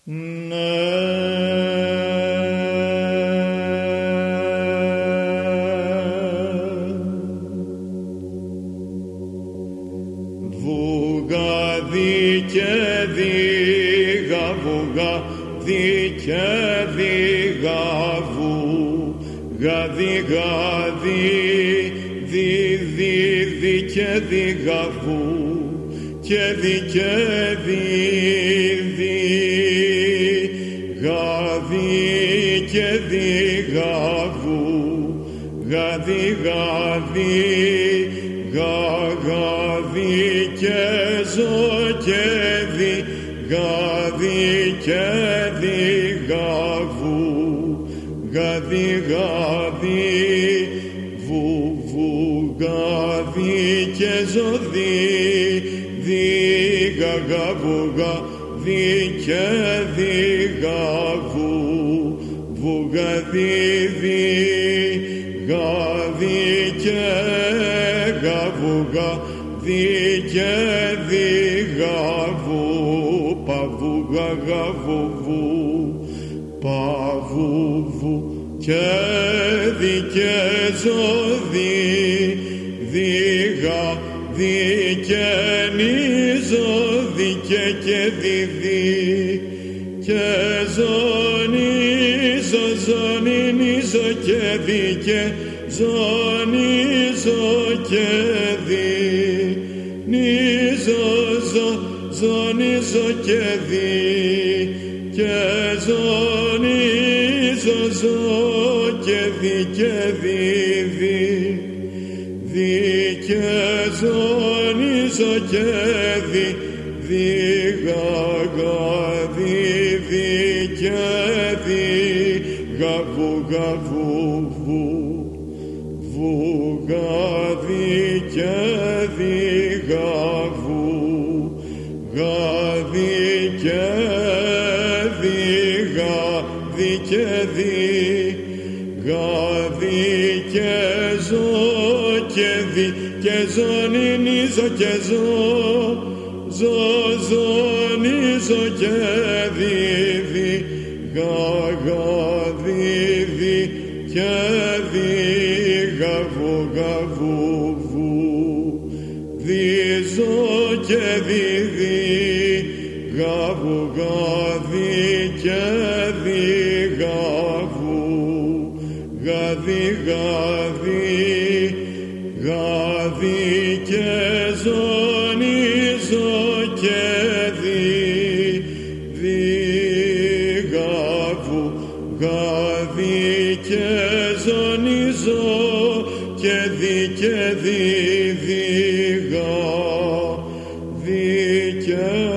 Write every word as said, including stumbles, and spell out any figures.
Γαδί, γαδί, δι, δι, δι και δι γαβού και δι και δι, δι, γαδί και δι γαβού, γαδί, γαδί, γα, γαδί και ζω και δι, γαδί και δι γαβού, γαδί, γαδί, βου, βου, γαδί και ζωδί, δι, γα, γα, βου, γαδί και δι, γαβού, βου, γαδί, δι, γαδί και γαβού, γαδί και δι, γαβού, παβού, γα, γαβού, βου, παβούβου και δι και ζωδί, δι, γα, δι και νίζο, δι και και δι, δι και ζωνίζο, ζωνίζο και δι και ζωνίζο και δι, νίζο, ζω, ζωνίζο και δι και ζωνίζο, ζω και δι και δι, δι, δι και ζωνίζο και δι, δι, γα, γα, δι, δι και δι, γαβού, γαβού, βου, βου, γαδί και δι, γαβού, γαδί και γαδί και δι, γαδί και ζω και δι και ζωνίζο και ζω, ζω, ζωνίζο και δι, δι, γα, γαδί, δι και δι, γαβού, γαβού, βου, δι, ζω και δι, δι, γαβού, γαδί και δι, γαβού, γαδί, γαδί, γαδί και ζωνίζο και δι, δι, γαβού, γαδί και ζωνίζο και δι και δι, δι, γαδί και